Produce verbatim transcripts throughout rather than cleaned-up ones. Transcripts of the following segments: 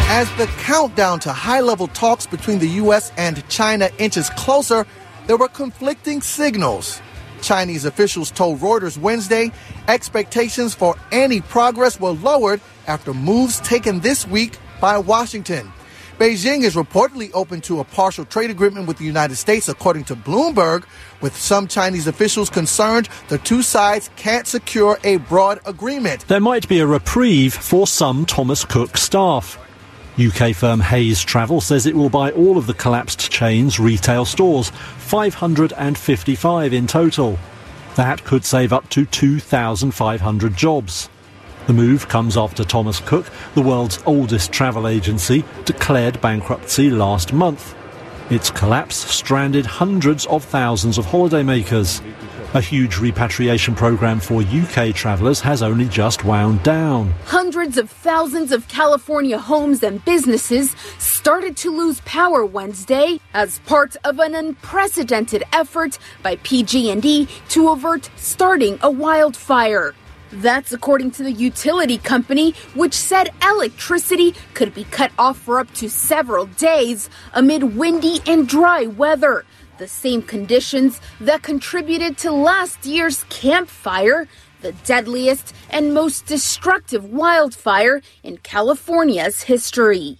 As the countdown to high-level talks between the U S and China inches closer, there were conflicting signals. Chinese officials told Reuters Wednesday expectations for any progress were lowered after moves taken this week by Washington. Beijing is reportedly open to a partial trade agreement with the United States, according to Bloomberg, with some Chinese officials concerned the two sides can't secure a broad agreement. There might be a reprieve for some Thomas Cook staff. U K firm Hays Travel says it will buy all of the collapsed chain's retail stores, five hundred fifty-five in total. That could save up to two thousand five hundred jobs. The move comes after Thomas Cook, the world's oldest travel agency, declared bankruptcy last month. Its collapse stranded hundreds of thousands of holidaymakers. A huge repatriation program for U K travellers has only just wound down. Hundreds of thousands of California homes and businesses started to lose power Wednesday as part of an unprecedented effort by P G and E to avert starting a wildfire. That's according to the utility company, which said electricity could be cut off for up to several days amid windy and dry weather. The same conditions that contributed to last year's Camp Fire, the deadliest and most destructive wildfire in California's history.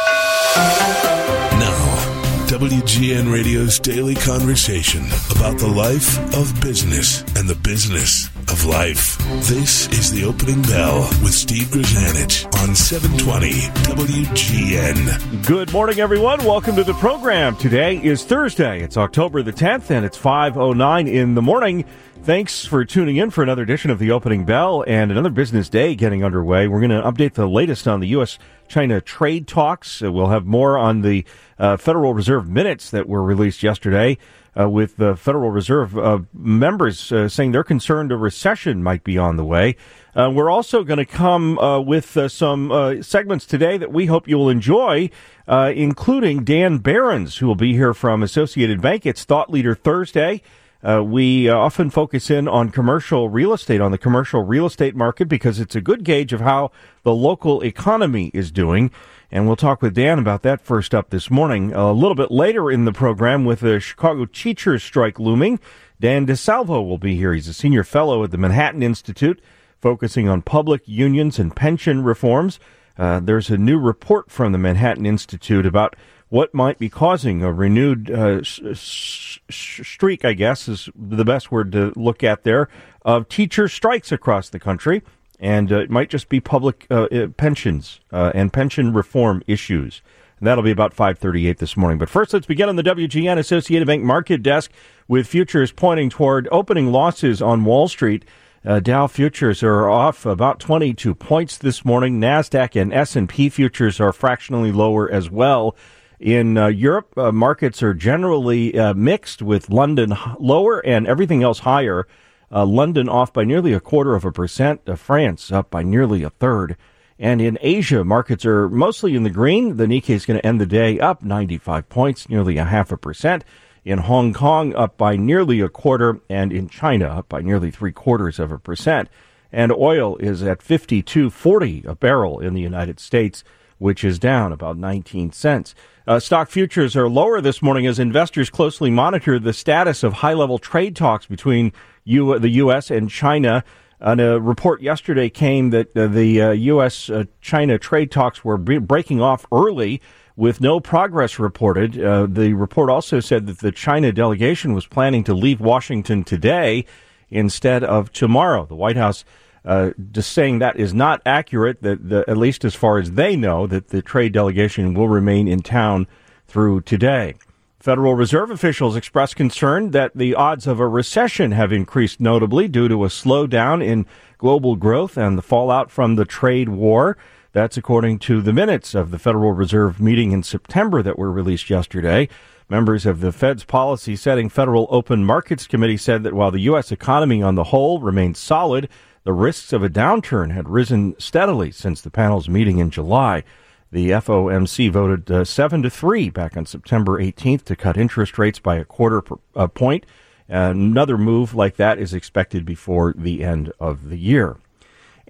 Now, W G N Radio's daily conversation about the life of business and the business of life. This is The Opening Bell with Steve Grzanich on seven twenty W G N. Good morning, everyone. Welcome to the program. Today is Thursday. It's October the tenth, and it's five oh nine in the morning. Thanks for tuning in for another edition of The Opening Bell and another business day getting underway. We're going to update the latest on the U S China trade talks. Uh, we'll have more on the uh, Federal Reserve minutes that were released yesterday uh, with the Federal Reserve uh, members uh, saying they're concerned a recession might be on the way. Uh, we're also going to come uh, with uh, some uh, segments today that we hope you'll enjoy, uh, including Dan Behrens, who will be here from Associated Bank. It's Thought Leader Thursday. Uh, we uh, often focus in on commercial real estate, on the commercial real estate market, because it's a good gauge of how the local economy is doing. And we'll talk with Dan about that first up this morning. A little bit later in the program, with the Chicago teachers strike looming, Dan DeSalvo will be here. He's a senior fellow at the Manhattan Institute, focusing on public unions and pension reforms. Uh, there's a new report from the Manhattan Institute about what might be causing a renewed uh, sh- sh- streak, I guess, is the best word to look at there, of teacher strikes across the country. And uh, it might just be public uh, pensions uh, and pension reform issues. And that'll be about five thirty-eight this morning. But first, let's begin on the W G N Associated Bank market desk with futures pointing toward opening losses on Wall Street. Uh, Dow futures are off about twenty-two points this morning. NASDAQ and S and P futures are fractionally lower as well. In uh, Europe, uh, markets are generally uh, mixed, with London h- lower and everything else higher. Uh, London off by nearly a quarter of a percent. Uh, France up by nearly a third. And in Asia, markets are mostly in the green. The Nikkei is going to end the day up ninety-five points, nearly a half a percent. In Hong Kong, up by nearly a quarter. And in China, up by nearly three quarters of a percent. And oil is at fifty-two forty a barrel in the United States, which is down about nineteen cents. Uh, stock futures are lower this morning as investors closely monitor the status of high-level trade talks between U- the U S and China. And a report yesterday came that uh, the uh, U S-China uh, trade talks were bre- breaking off early with no progress reported. Uh, the report also said that the China delegation was planning to leave Washington today instead of tomorrow. The White House Uh, just saying that is not accurate, that the, at least as far as they know, that the trade delegation will remain in town through today. Federal Reserve officials expressed concern that the odds of a recession have increased notably due to a slowdown in global growth and the fallout from the trade war. That's according to the minutes of the Federal Reserve meeting in September that were released yesterday. Members of the Fed's policy-setting Federal Open Markets Committee said that while the U S economy on the whole remains solid, the risks of a downturn had risen steadily since the panel's meeting in July. The F O M C voted uh, seven to three back on September eighteenth to cut interest rates by a quarter per, uh, point. Uh, another move like that is expected before the end of the year.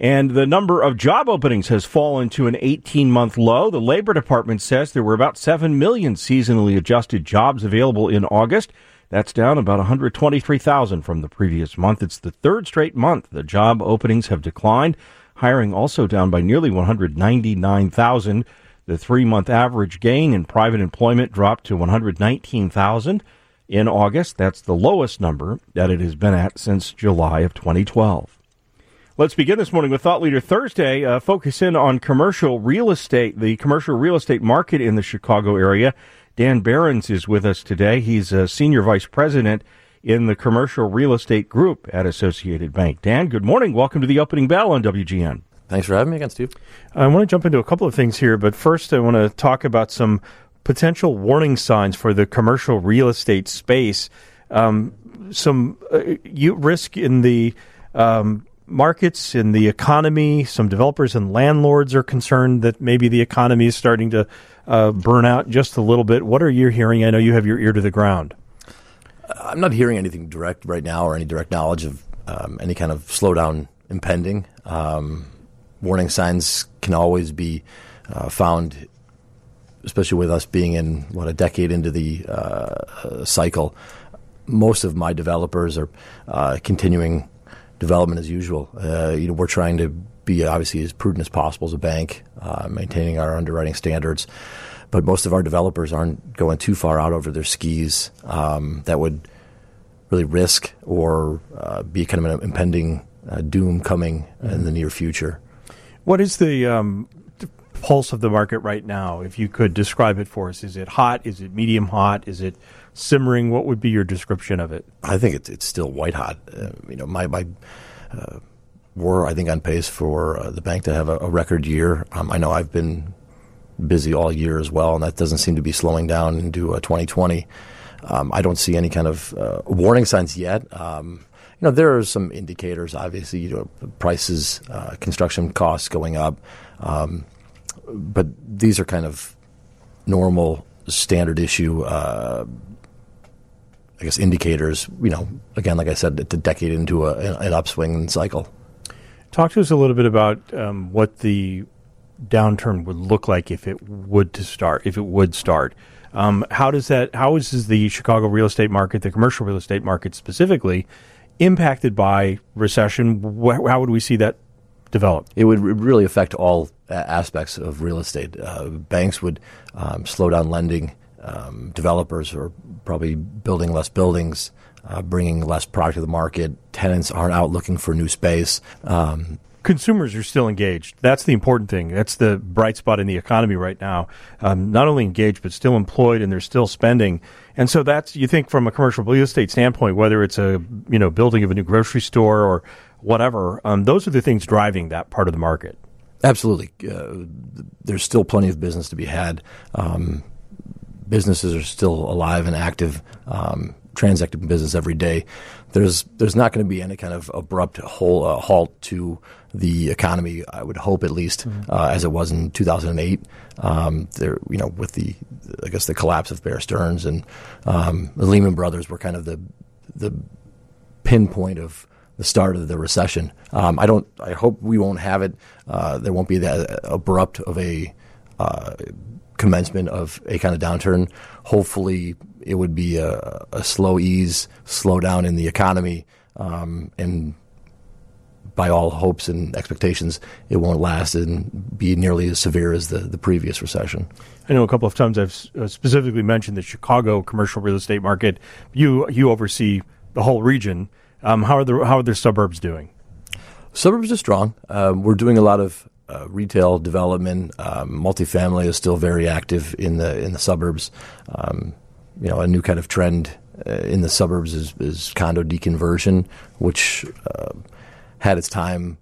And the number of job openings has fallen to an eighteen-month low. The Labor Department says there were about seven million seasonally adjusted jobs available in August. That's down about one hundred twenty-three thousand from the previous month. It's the third straight month the job openings have declined. Hiring also down by nearly one hundred ninety-nine thousand. The three-month average gain in private employment dropped to one hundred nineteen thousand in August. That's the lowest number that it has been at since July of twenty twelve. Let's begin this morning with Thought Leader Thursday. Uh, focus in on commercial real estate, the commercial real estate market in the Chicago area. Dan Behrens is with us today. He's a senior vice president in the commercial real estate group at Associated Bank. Dan, good morning. Welcome to the opening bell on W G N. Thanks for having me again, Steve. I want to jump into a couple of things here, but first I want to talk about some potential warning signs for the commercial real estate space. Um, some uh, you risk in the um, markets, in the economy. Some developers and landlords are concerned that maybe the economy is starting to uh, burn out just a little bit. What are you hearing? I know you have your ear to the ground. I'm not hearing anything direct right now or any direct knowledge of um, any kind of slowdown impending. Um, warning signs can always be uh, found, especially with us being in, what, a decade into the uh, cycle. Most of my developers are uh, continuing development as usual. Uh, you know, we're trying to be obviously as prudent as possible as a bank, uh, maintaining our underwriting standards. But most of our developers aren't going too far out over their skis. Um, that would really risk or uh, be kind of an impending uh, doom coming mm-hmm. in the near future. What is the um, pulse of the market right now? If you could describe it for us, is it hot? Is it medium hot? Is it simmering? What would be your description of it? I think it's it's still white hot. Uh, you know, my my. Uh, we're, I think, on pace for uh, the bank to have a, a record year. Um, I know I've been busy all year as well, and that doesn't seem to be slowing down into uh, twenty twenty. Um, I don't see any kind of uh, warning signs yet. Um, you know, there are some indicators, obviously, you know, prices, uh, construction costs going up, um, but these are kind of normal, standard issue, uh, I guess, indicators. You know, again, like I said, it's a decade into a, an upswing cycle. Talk to us a little bit about um, what the downturn would look like if it would to start. If it would start, um, how does that? How is the Chicago real estate market, the commercial real estate market specifically, impacted by recession? Wh- how would we see that develop? It would really affect all aspects of real estate. Uh, banks would um, slow down lending. Um, developers are probably building less buildings, uh, bringing less product to the market. Tenants aren't out looking for new space. Um, Consumers are still engaged. That's the important thing. That's the bright spot in the economy right now. Um, not only engaged, but still employed, and they're still spending. And so that's, you think, from a commercial real estate standpoint, whether it's a you know building of a new grocery store or whatever, um, those are the things driving that part of the market. Absolutely. Uh, there's still plenty of business to be had. Um, businesses are still alive and active, um, transacting business every day. There's there's not going to be any kind of abrupt whole, uh, halt to the economy, I would hope, at least, mm-hmm. uh, as it was in two thousand eight. Um, there, you know, with the, I guess, the collapse of Bear Stearns and um, the Lehman Brothers were kind of the the pinpoint of the start of the recession. Um, I don't. I hope we won't have it. Uh, there won't be that abrupt of a uh, commencement of a kind of downturn. Hopefully, it would be a, a slow ease, slow down in the economy, um, and by all hopes and expectations, it won't last and be nearly as severe as the, the previous recession. I know a couple of times I've specifically mentioned the Chicago commercial real estate market. You you oversee the whole region. Um, how are the how are the suburbs doing? Suburbs are strong. Um, we're doing a lot of uh, retail development. Um, multifamily is still very active in the in the suburbs. Um, you know, a new kind of trend uh, in the suburbs is, is condo deconversion, which uh, had its time,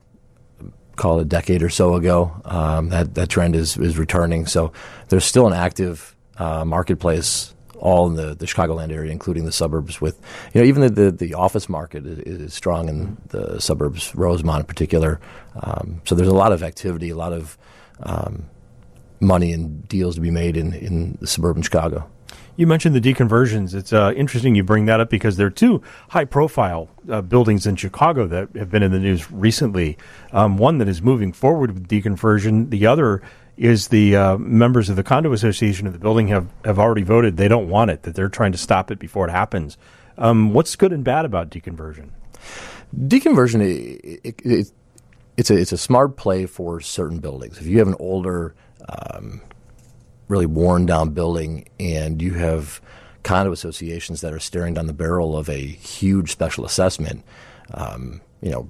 call it a decade or so ago. Um, that that trend is is returning. So there's still an active uh, marketplace all in the, the Chicagoland area, including the suburbs. With you know, even the, the, the office market is, is strong in the suburbs, Rosemont in particular. Um, so there's a lot of activity, a lot of um, money and deals to be made in, in suburban Chicago. You mentioned the deconversions. It's uh, interesting you bring that up because there are two high-profile uh, buildings in Chicago that have been in the news recently. Um, one that is moving forward with deconversion. The other is the uh, members of the condo association of the building have, have already voted they don't want it, that they're trying to stop it before it happens. Um, what's good and bad about deconversion? Deconversion, it, it, it, it's a it's a smart play for certain buildings. If you have an older, um, really worn down building, and you have condo associations that are staring down the barrel of a huge special assessment, um, you know,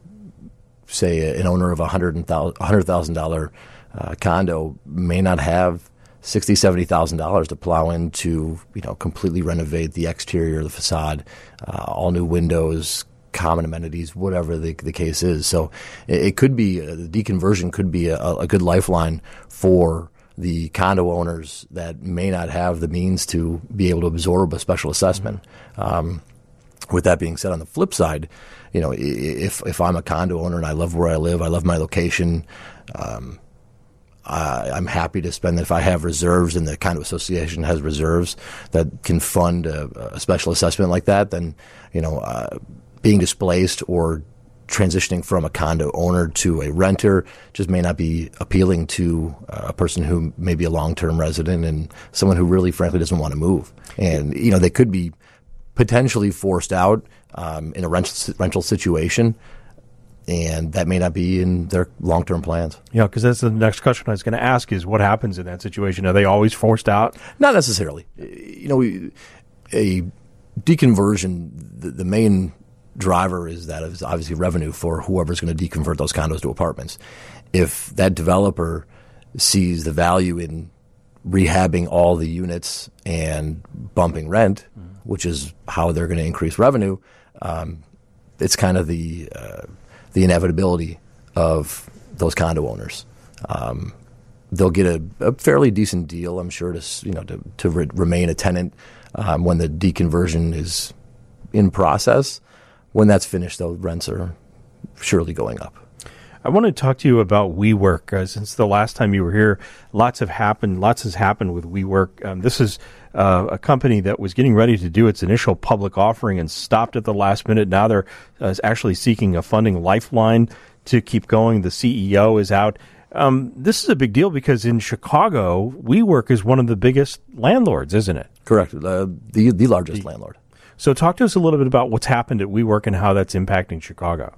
say an owner of a hundred thousand dollar uh, condo may not have sixty, seventy thousand dollars to plow into, you know, completely renovate the exterior, the facade, uh, all new windows, common amenities, whatever the, the case is. So it, it could be, uh, the deconversion could be a, a good lifeline for the condo owners that may not have the means to be able to absorb a special assessment. Um, with that being said, on the flip side, you know, if if I'm a condo owner and I love where I live, I love my location, um, I, I'm happy to spend, if I have reserves and the condo association has reserves that can fund a, a special assessment like that, then, you know, uh, being displaced or transitioning from a condo owner to a renter just may not be appealing to uh, a person who may be a long-term resident and someone who really, frankly, doesn't want to move. And, you know, they could be potentially forced out um, in a rental, rental situation, and that may not be in their long-term plans. Yeah, because that's the next question I was going to ask is what happens in that situation? Are they always forced out? Not necessarily. You know, a deconversion, the, the main driver is that is obviously revenue for whoever's going to deconvert those condos to apartments. If that developer sees the value in rehabbing all the units and bumping rent, mm. which is how they're going to increase revenue, um, it's kind of the uh, the inevitability of those condo owners. Um, they'll get a, a fairly decent deal, I'm sure, to you know to, to re- remain a tenant um, when the deconversion is in process. When that's finished, though, rents are surely going up. I want to talk to you about WeWork. Uh, since the last time you were here, lots have happened. Lots has happened with WeWork. Um, this is uh, a company that was getting ready to do its initial public offering and stopped at the last minute. Now they're uh, actually seeking a funding lifeline to keep going. The C E O is out. Um, this is a big deal because in Chicago, WeWork is one of the biggest landlords, isn't it? Correct. Uh, the the largest the, landlord. So talk to us a little bit about what's happened at WeWork and how that's impacting Chicago.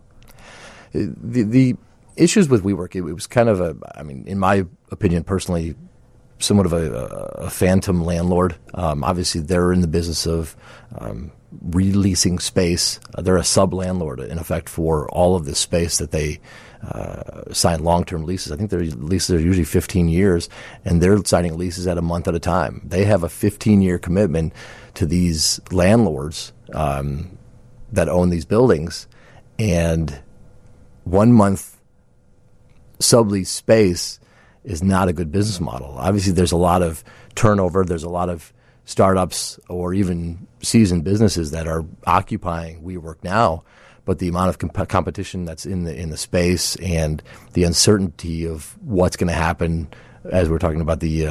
The the issues with WeWork, it, it was kind of a, I mean, in my opinion, personally, somewhat of a, a phantom landlord. Um, obviously, they're in the business of um, releasing space. Uh, they're a sub-landlord, in effect, for all of this space that they uh, sign long-term leases. I think their leases are usually fifteen years, and they're signing leases at a month at a time. They have a fifteen-year commitment to these landlords um, that own these buildings, and one month sublease space is not a good business model. Obviously, there's a lot of turnover. There's a lot of startups or even seasoned businesses that are occupying WeWork now, but the amount of comp- competition that's in the in the space and the uncertainty of what's going to happen, as we're talking about the uh,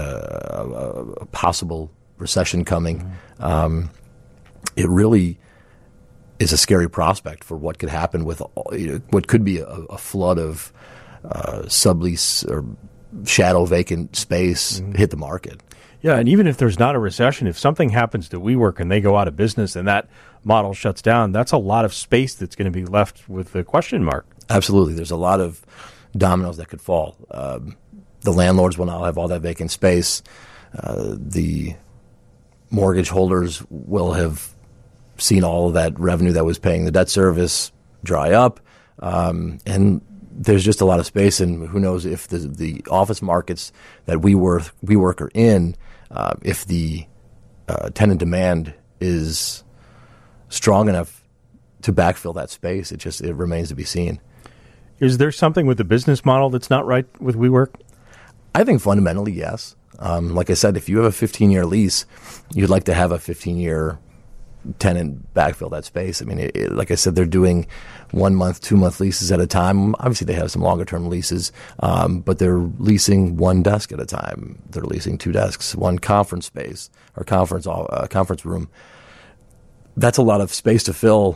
uh, possible recession coming, mm-hmm. um, it really is a scary prospect for what could happen with you know, what could be a, a flood of uh, sublease or shadow vacant space mm-hmm. hit the market. Yeah, and even if there's not a recession, if something happens to WeWork and they go out of business and that model shuts down, that's a lot of space that's going to be left with the question mark. Absolutely. There's a lot of dominoes that could fall. Um, the landlords will now have all that vacant space. Uh, the mortgage holders will have seen all of that revenue that was paying the debt service dry up. Um, and there's just a lot of space, and who knows if the, the office markets that we work, we work are in, uh, if the uh, tenant demand is strong enough to backfill that space. It just it remains to be seen. Is there something with the business model that's not right with WeWork? I think fundamentally, yes. Um, like I said, if you have a fifteen-year lease, you'd like to have a fifteen-year tenant backfill that space. I mean, it, it, like I said, they're doing one month, two month leases at a time. Obviously, they have some longer term leases, um, but they're leasing one desk at a time. They're leasing two desks, one conference space or conference uh, conference room. That's a lot of space to fill,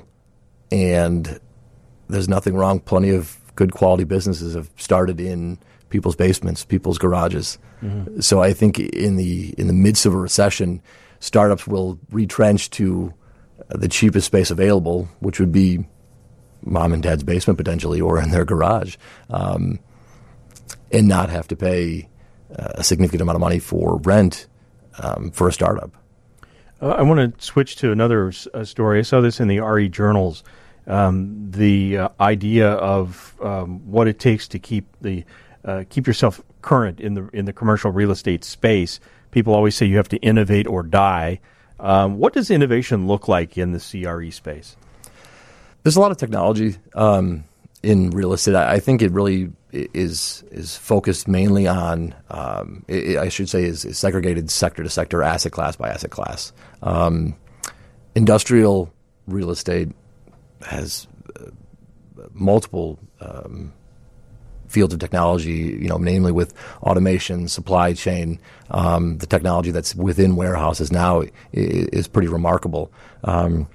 and there's nothing wrong. Plenty of good quality businesses have started in people's basements, people's garages. Mm-hmm. So I think in the in the midst of a recession, startups will retrench to the cheapest space available, which would be mom and dad's basement potentially, or in their garage, um, and not have to pay a significant amount of money for rent um, for a startup. Uh, I want to switch to another uh, story. I saw this in the R E journals. Um, the uh, idea of um, what it takes to keep the uh, keep yourself current in the in the commercial real estate space. People always say you have to innovate or die. Um, what does innovation look like in the C R E space? There's a lot of technology um, in real estate. I, I think it really is is focused mainly on, um, it, I should say, is, is segregated sector to sector, asset class by asset class. Um, industrial real estate has uh, multiple um, fields of technology, you know, namely with automation, supply chain. Um, the technology that's within warehouses now is, is pretty remarkable. Um,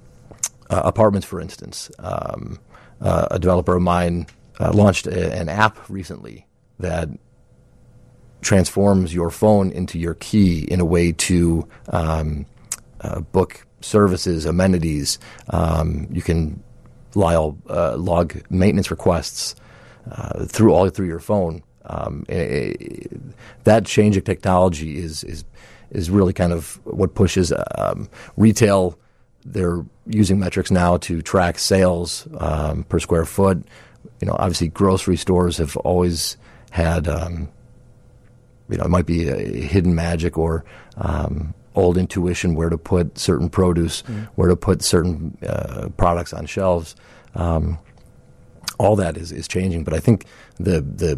uh, apartments, for instance. Um, uh, a developer of mine uh, launched a, an app recently that transforms your phone into your key in a way to um, uh, book services, amenities. Um, you can log, uh, log maintenance requests uh, through all through your phone. Um, it, it, that change of technology is is is really kind of what pushes um, retail. They're using metrics now to track sales um, per square foot. You know, obviously, grocery stores have always had, um, you know, it might be a hidden magic or um, old intuition where to put certain produce, mm. where to put certain uh, products on shelves. Um, all that is, is changing, but I think the the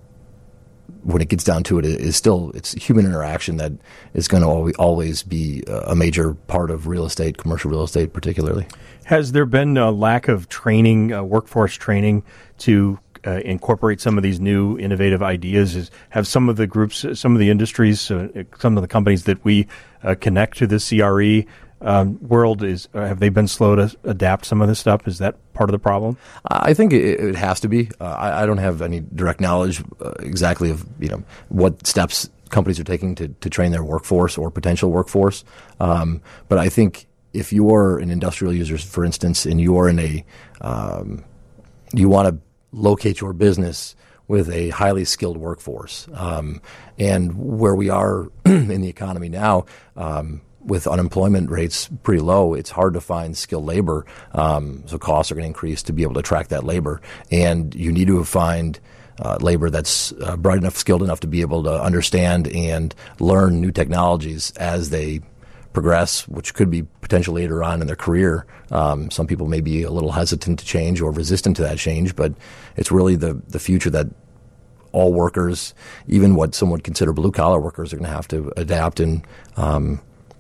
when it gets down to it, is still it's human interaction that is going to always be a major part of real estate, commercial real estate particularly. Has there been a lack of training, uh, workforce training, to uh, incorporate some of these new innovative ideas? Is, have some of the groups, some of the industries, uh, some of the companies that we uh, connect to the C R E um, world, is uh, have they been slow to adapt some of this stuff? Is that part of the problem? I think it, it has to be. Uh, I, I don't have any direct knowledge uh, exactly of you know what steps companies are taking to, to train their workforce or potential workforce. Um, but I think if you're an industrial user, for instance, and you're in a um, you want to locate your business with a highly skilled workforce, um, and where we are in the economy now. Um, With unemployment rates pretty low, it's hard to find skilled labor. Um, so costs are going to increase to be able to attract that labor. And you need to find uh, labor that's uh, bright enough, skilled enough to be able to understand and learn new technologies as they progress, which could be potentially later on in their career. Um, some people may be a little hesitant to change or resistant to that change, but it's really the, the future that all workers, even what some would consider blue-collar workers, are going to have to adapt and um,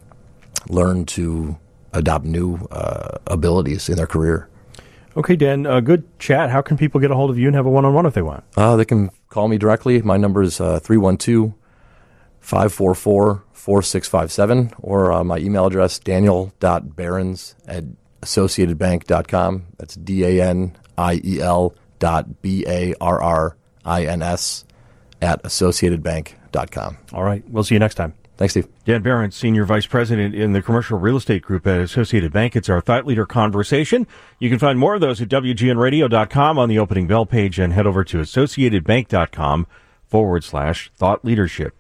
learn to adopt new uh, abilities in their career. Okay, Dan, uh, good chat. How can people get a hold of you and have a one-on-one if they want? Uh, they can call me directly. My number is uh, three one two, five four four, four six five seven, or uh, my email address, daniel dot behrens at associated bank dot com. That's D A N I E L dot B A R R I N S at associated bank dot com. All right. We'll see you next time. Thanks, Steve. Dan Behrens, Senior Vice President in the Commercial Real Estate Group at Associated Bank. It's our Thought Leader Conversation. You can find more of those at W G N radio dot com on the opening bell page, and head over to associated bank dot com forward slash thought leadership.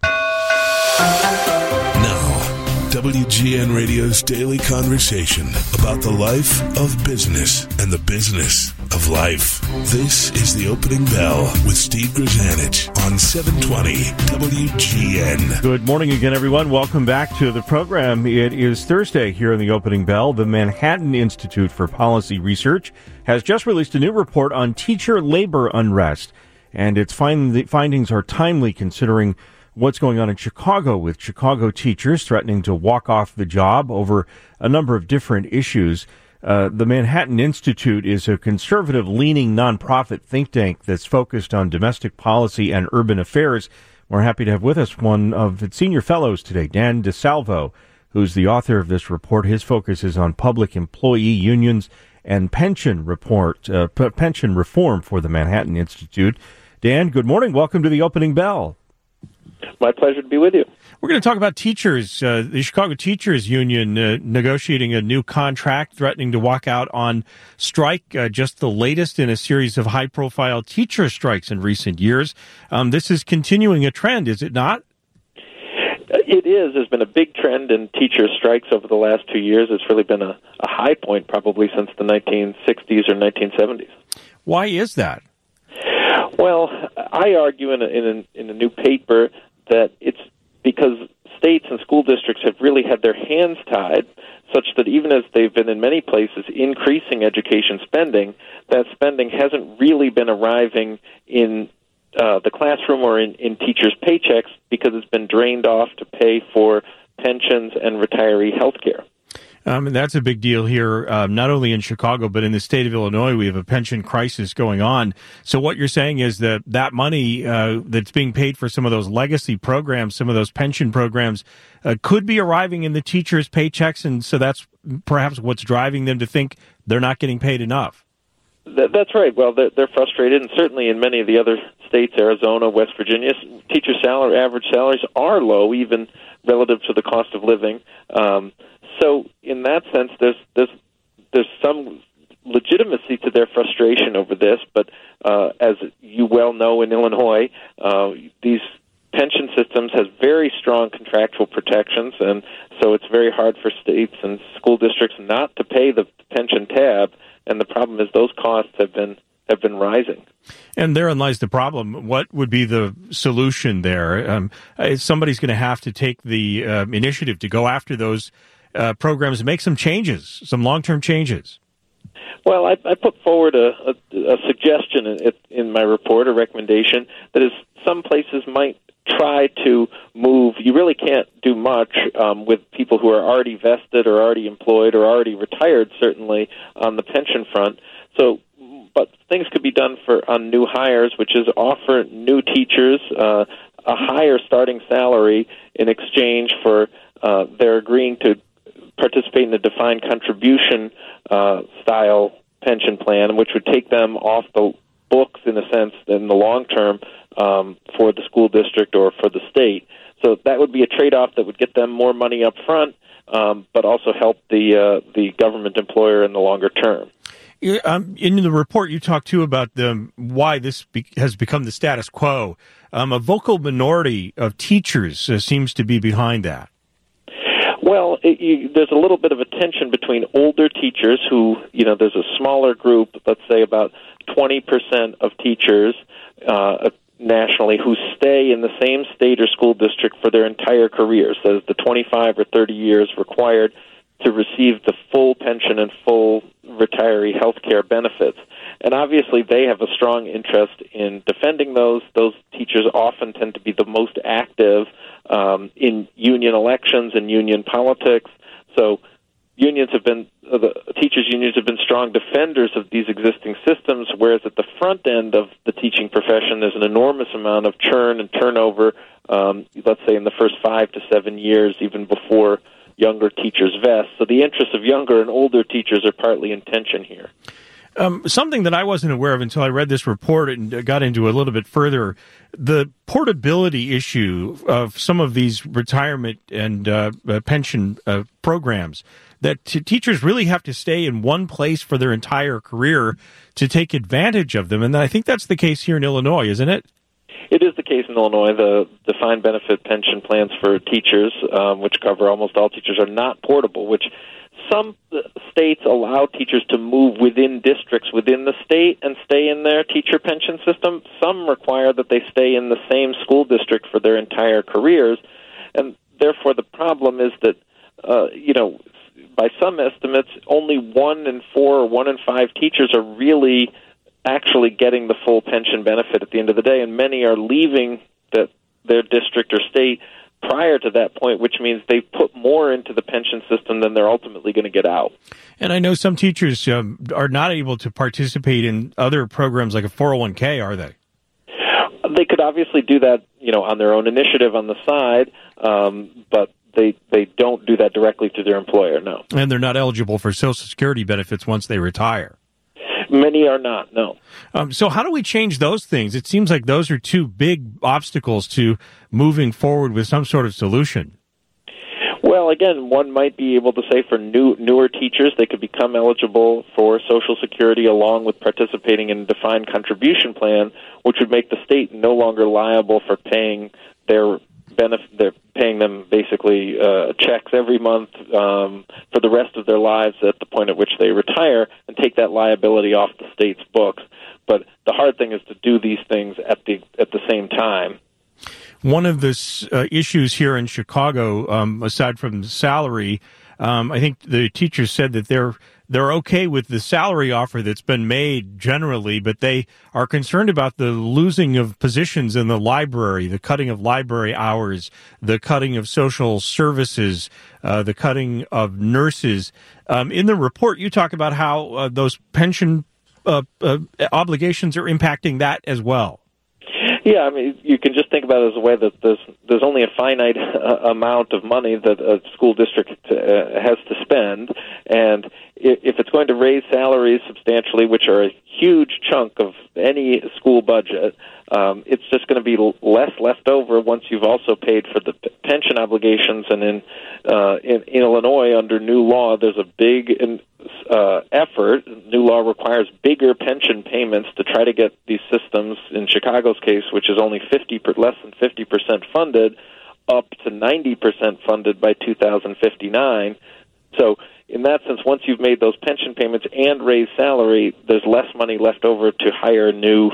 Now, W G N Radio's daily conversation about the life of business and the business of life. This is the Opening Bell with Steve Grzanich on seven twenty W G N. Good morning again, everyone. Welcome back to the program. It is Thursday here in the Opening Bell. The Manhattan Institute for Policy Research has just released a new report on teacher labor unrest, and its find- the findings are timely considering what's going on in Chicago with Chicago teachers threatening to walk off the job over a number of different issues. Uh, the Manhattan Institute is a conservative-leaning nonprofit think tank that's focused on domestic policy and urban affairs. We're happy to have with us one of its senior fellows today, Dan DeSalvo, who's the author of this report. His focus is on public employee unions and pension report, uh, p- pension reform for the Manhattan Institute. Dan, good morning. Welcome to the Opening Bell. My pleasure to be with you. We're going to talk about teachers. Uh, the Chicago Teachers Union uh, negotiating a new contract, threatening to walk out on strike, uh, just the latest in a series of high-profile teacher strikes in recent years. Um, this is continuing a trend, is it not? It is. There's been a big trend in teacher strikes over the last two years. It's really been a, a high point probably since the nineteen sixties or nineteen seventies. Why is that? Well, I argue in a, in a, in a new paper that it's because states and school districts have really had their hands tied, such that even as they've been in many places increasing education spending, that spending hasn't really been arriving in uh, the classroom or in, in teachers' paychecks because it's been drained off to pay for pensions and retiree health care. Um, and that's a big deal here, um, not only in Chicago, but in the state of Illinois. We have a pension crisis going on. So what you're saying is that that money uh, that's being paid for some of those legacy programs, some of those pension programs, uh, could be arriving in the teachers' paychecks, and so that's perhaps what's driving them to think they're not getting paid enough. That, that's right. Well, they're, they're frustrated, and certainly in many of the other states, Arizona, West Virginia, teacher salary, average salaries are low, even relative to the cost of living. Um, So, in that sense, there's there's there's some legitimacy to their frustration over this. But uh, as you well know, in Illinois, uh, these pension systems has very strong contractual protections, and so it's very hard for states and school districts not to pay the pension tab. And the problem is those costs have been have been rising. And therein lies the problem. What would be the solution there? Um, somebody's going to have to take the uh, initiative to go after those Uh, programs, make some changes, some long-term changes. Well, I, I put forward a, a, a suggestion in, in my report, a recommendation, that is some places might try to move. You really can't do much um, with people who are already vested or already employed or already retired, certainly, on the pension front. So, but things could be done for on new hires, which is offer new teachers uh, a higher starting salary in exchange for uh, their agreeing to participate in a defined contribution uh, style pension plan, which would take them off the books in a sense in the long term um, for the school district or for the state. So that would be a trade-off that would get them more money up front, um, but also help the uh, the government employer in the longer term. Um, in the report, you talk too about the, why this be, has become the status quo. Um, a vocal minority of teachers uh, seems to be behind that. Well, it, you, there's a little bit of a tension between older teachers who, you know, there's a smaller group, let's say about twenty percent of teachers uh, nationally who stay in the same state or school district for their entire careers. That is the twenty-five or thirty years required to receive the full pension and full retiree health care benefits. And obviously they have a strong interest in defending those. Those teachers often tend to be the most active um, in union elections and union politics. So unions have been, uh, the teachers' unions have been strong defenders of these existing systems, whereas at the front end of the teaching profession there's an enormous amount of churn and turnover, um, let's say in the first five to seven years, even before younger teachers vest. So the interests of younger and older teachers are partly in tension here. Um, something that I wasn't aware of until I read this report and got into a little bit further, the portability issue of some of these retirement and uh, uh, pension uh, programs, that t- teachers really have to stay in one place for their entire career to take advantage of them. And I think that's the case here in Illinois, isn't it? It is the case in Illinois. The defined benefit pension plans for teachers, um, which cover almost all teachers, are not portable, which some states allow teachers to move within districts within the state and stay in their teacher pension system. Some require that they stay in the same school district for their entire careers. And therefore the problem is that, uh, you know, by some estimates, only one in four or one in five teachers are really actually getting the full pension benefit at the end of the day, and many are leaving the their district or state prior to that point, which means they put more into the pension system than they're ultimately going to get out. And I know some teachers um, are not able to participate in other programs like a four oh one k, are they? They could obviously do that, you know, on their own initiative on the side, um, but they they don't do that directly to their employer, no. And they're not eligible for Social Security benefits once they retire. Many are not, no. Um, so how do we change those things? It seems like those are two big obstacles to moving forward with some sort of solution. Well, again, one might be able to say for new newer teachers, they could become eligible for Social Security along with participating in a defined contribution plan, which would make the state no longer liable for paying their benefit. They're paying them basically uh, checks every month um, for the rest of their lives at the point at which they retire, and take that liability off the state's books. But the hard thing is to do these things at the at the same time. One of the uh, issues here in Chicago, um, aside from the salary, um, I think the teachers said that they're they're okay with the salary offer that's been made generally, but they are concerned about the losing of positions in the library, the cutting of library hours, the cutting of social services, uh, the cutting of nurses. Um, in the report, you talk about how uh, those pension uh, uh, obligations are impacting that as well. Yeah, I mean, you can just think about it as a way that there's there's only a finite uh, amount of money that a school district uh, has to spend, and if it's going to raise salaries substantially, which are a huge chunk of any school budget, um, it's just going to be less left over once you've also paid for the pension obligations. And in uh, in, in Illinois, under new law, there's a big uh, effort. New law requires bigger pension payments to try to get these systems, in Chicago's case, which is only fifty per, less than fifty percent funded, up to ninety percent funded by two thousand fifty-nine. So in that sense, once you've made those pension payments and raised salary, there's less money left over to hire new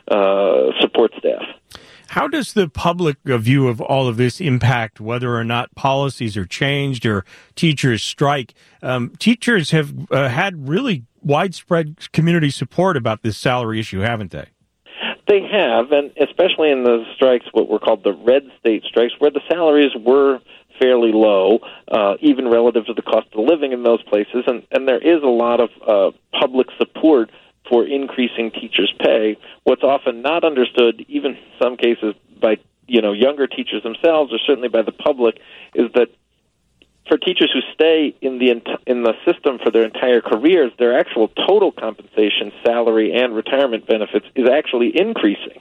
uh, support staff. How does the public view of all of this impact whether or not policies are changed or teachers strike? Um, teachers have uh, had really widespread community support about this salary issue, haven't they? They have, and especially in the strikes, what were called the red state strikes, where the salaries were fairly low, uh, even relative to the cost of living in those places, and, and there is a lot of uh, public support for increasing teachers' pay. What's often not understood, even in some cases by you know younger teachers themselves, or certainly by the public, is that for teachers who stay in the in the system for their entire careers, their actual total compensation, salary, and retirement benefits is actually increasing.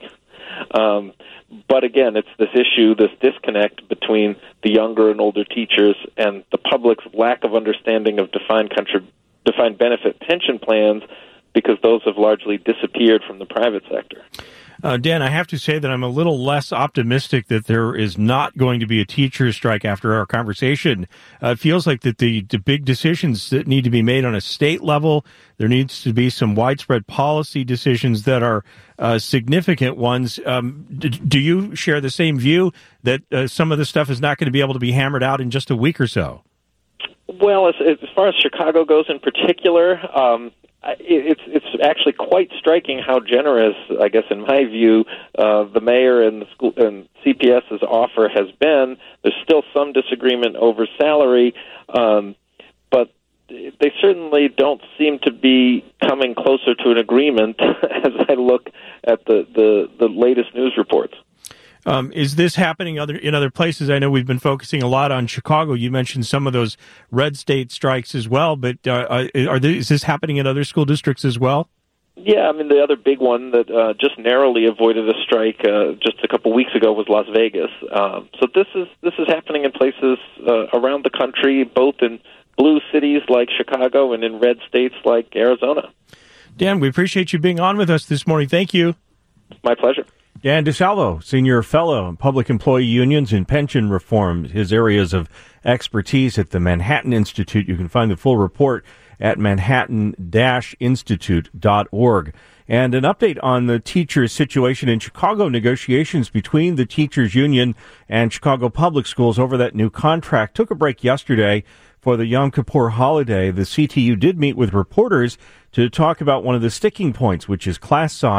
Um, but again, it's this issue, this disconnect between the younger and older teachers and the public's lack of understanding of defined contrib- defined benefit pension plans, because those have largely disappeared from the private sector. Uh, Dan, I have to say that I'm a little less optimistic that there is not going to be a teacher strike after our conversation. Uh, it feels like that the, the big decisions that need to be made on a state level, there needs to be some widespread policy decisions that are uh, significant ones. Um, d- do you share the same view that uh, some of this stuff is not going to be able to be hammered out in just a week or so? Well, as, as far as Chicago goes in particular, um, It's it's actually quite striking how generous, I guess, in my view, uh, the mayor and the school and CPS's offer has been. There's still some disagreement over salary, um, but they certainly don't seem to be coming closer to an agreement as I look at the, the, the latest news reports. Um, is this happening other in other places? I know we've been focusing a lot on Chicago. You mentioned some of those red state strikes as well, but uh, are there, is this happening in other school districts as well? Yeah, I mean, the other big one that uh, just narrowly avoided a strike uh, just a couple weeks ago was Las Vegas. Um, so this is this is happening in places uh, around the country, both in blue cities like Chicago and in red states like Arizona. Dan, we appreciate you being on with us this morning. Thank you. My pleasure. Dan DeSalvo, Senior Fellow in Public Employee Unions and Pension Reform, his areas of expertise at the Manhattan Institute. You can find the full report at manhattan dash institute dot org. And an update on the teachers' situation in Chicago. Negotiations between the teachers' union and Chicago Public Schools over that new contract took a break yesterday for the Yom Kippur holiday. The C T U did meet with reporters to talk about one of the sticking points, which is class size.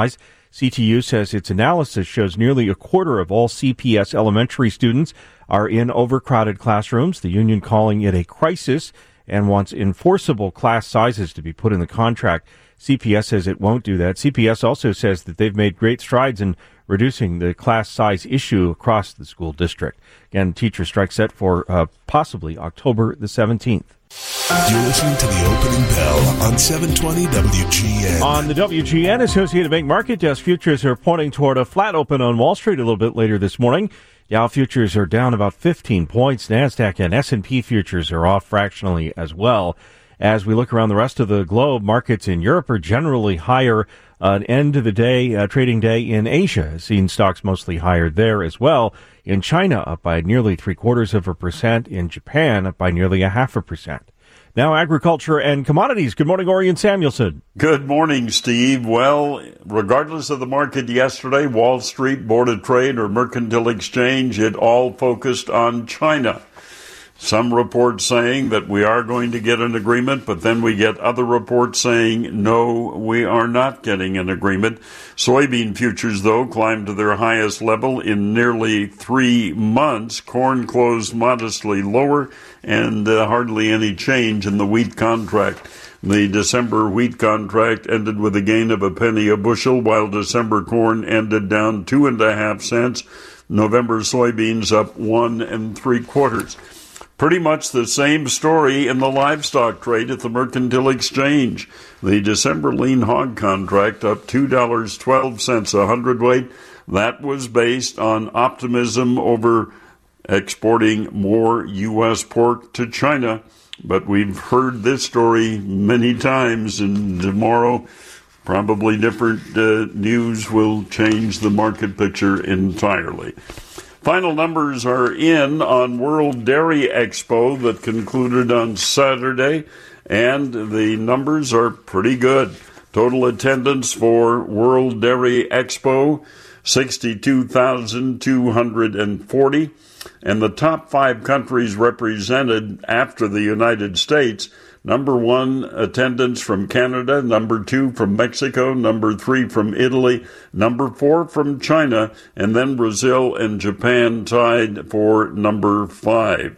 C T U says its analysis shows nearly a quarter of all C P S elementary students are in overcrowded classrooms, the union calling it a crisis and wants enforceable class sizes to be put in the contract. C P S says it won't do that. C P S also says that they've made great strides in reducing the class size issue across the school district. Again, teacher strike set for uh, possibly October the seventeenth. You're listening to the opening bell on seven twenty W G N. On the W G N Associated Bank Market Desk, futures are pointing toward a flat open on Wall Street a little bit later this morning. Dow futures are down about fifteen points. NASDAQ and S and P futures are off fractionally as well. As we look around the rest of the globe, markets in Europe are generally higher. An end of the day, uh, trading day in Asia has seen stocks mostly higher there as well. In China, up by nearly three quarters of a percent. In Japan, up by nearly a half a percent. Now, agriculture and commodities. Good morning, Orion Samuelson. Good morning, Steve. Well, regardless of the market yesterday, Wall Street, Board of Trade, or Mercantile Exchange, it all focused on China. Some reports saying that we are going to get an agreement, but then we get other reports saying, no, we are not getting an agreement. Soybean futures, though, climbed to their highest level in nearly three months. Corn closed modestly lower, and uh, hardly any change in the wheat contract. The December wheat contract ended with a gain of a penny a bushel, while December corn ended down two and a half cents. November soybeans up one and three quarters. Pretty much the same story in the livestock trade at the Mercantile Exchange. The December lean hog contract up two dollars and twelve cents a hundredweight. That was based on optimism over exporting more U S pork to China. But we've heard this story many times, and tomorrow probably different uh, news will change the market picture entirely. Final numbers are in on World Dairy Expo that concluded on Saturday, and the numbers are pretty good. Total attendance for World Dairy Expo, sixty-two thousand two hundred forty, and the top five countries represented after the United States. Number one, attendance from Canada. Number two, from Mexico. Number three, from Italy. Number four, from China. And then Brazil and Japan tied for number five.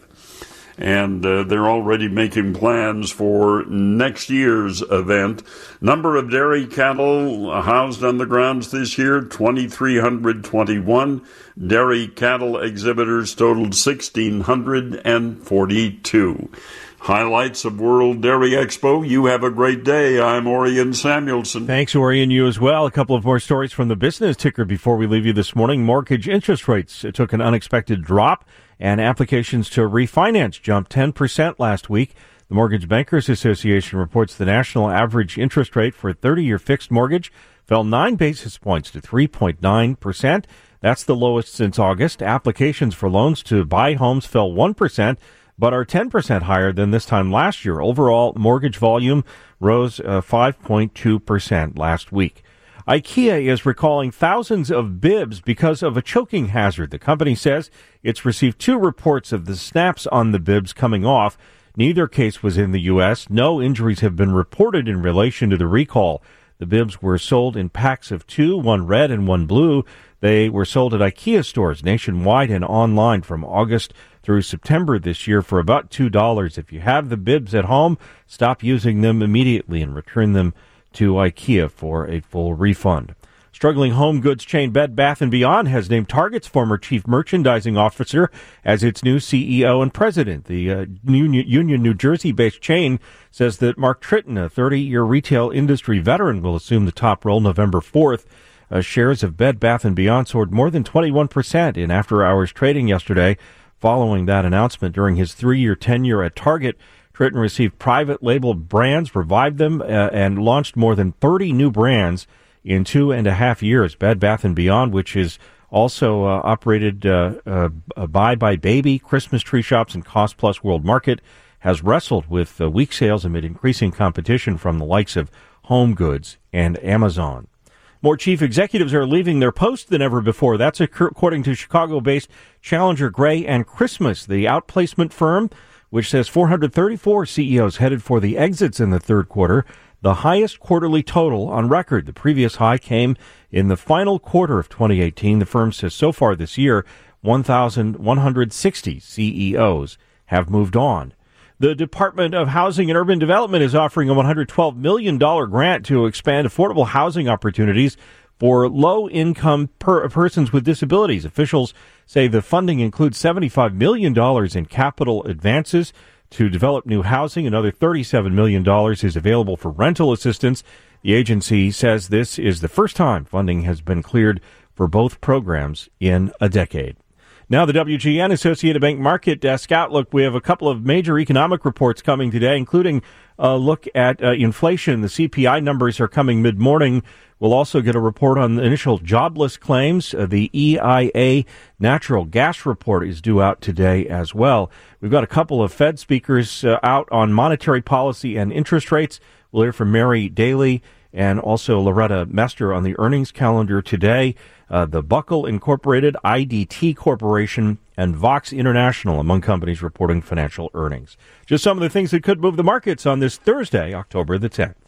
And uh, they're already making plans for next year's event. Number of dairy cattle housed on the grounds this year, two thousand three hundred twenty-one. Dairy cattle exhibitors totaled one thousand six hundred forty-two. Highlights of World Dairy Expo. You have a great day. I'm Orion Samuelson. Thanks, Orion. You as well. A couple of more stories from the business ticker before we leave you this morning. Mortgage interest rates took an unexpected drop, and applications to refinance jumped ten percent last week. The Mortgage Bankers Association reports the national average interest rate for a thirty-year fixed mortgage fell nine basis points to three point nine percent. That's the lowest since August. Applications for loans to buy homes fell one percent. But are ten percent higher than this time last year. Overall, mortgage volume rose uh, five point two percent last week. IKEA is recalling thousands of bibs because of a choking hazard. The company says it's received two reports of the snaps on the bibs coming off. Neither case was in the U S. No injuries have been reported in relation to the recall. The bibs were sold in packs of two, one red and one blue. They were sold at IKEA stores nationwide and online from August through September this year for about two dollars. If you have the bibs at home, stop using them immediately and return them to IKEA for a full refund. Struggling home goods chain Bed Bath and Beyond has named Target's former chief merchandising officer as its new C E O and president. The uh, Union, New Jersey-based chain says that Mark Tritton, a thirty-year retail industry veteran, will assume the top role November fourth. Uh, shares of Bed Bath and Beyond soared more than twenty-one percent in after-hours trading yesterday. Following that announcement, during his three-year tenure at Target, Tritton received private label brands, revived them, uh, and launched more than thirty new brands in two and a half years. Bed Bath and Beyond, which is also uh, operated uh, uh, by by Baby, Christmas Tree Shops, and Cost Plus World Market, has wrestled with uh, weak sales amid increasing competition from the likes of Home Goods and Amazon. More chief executives are leaving their posts than ever before. That's according to Chicago-based Challenger Gray and Christmas, the outplacement firm, which says four hundred thirty-four C E Os headed for the exits in the third quarter. the highest quarterly total on record. The previous high came in the final quarter of twenty eighteen. The firm says so far this year, one thousand one hundred sixty C E Os have moved on. The Department of Housing and Urban Development is offering a one hundred twelve million dollars grant to expand affordable housing opportunities for low-income per- persons with disabilities. Officials say the funding includes seventy-five million dollars in capital advances to develop new housing. Another thirty-seven million dollars is available for rental assistance. The agency says this is the first time funding has been cleared for both programs in a decade. Now the W G N Associated Bank Market Desk Outlook. We have a couple of major economic reports coming today, including a look at uh, inflation. The C P I numbers are coming mid-morning. We'll also get a report on the initial jobless claims. Uh, the E I A natural gas report is due out today as well. We've got a couple of Fed speakers uh, out on monetary policy and interest rates. We'll hear from Mary Daly and also Loretta Mester on the earnings calendar today. Uh, the Buckle Incorporated, I D T Corporation, and Vox International among companies reporting financial earnings. Just some of the things that could move the markets on this Thursday, October the tenth.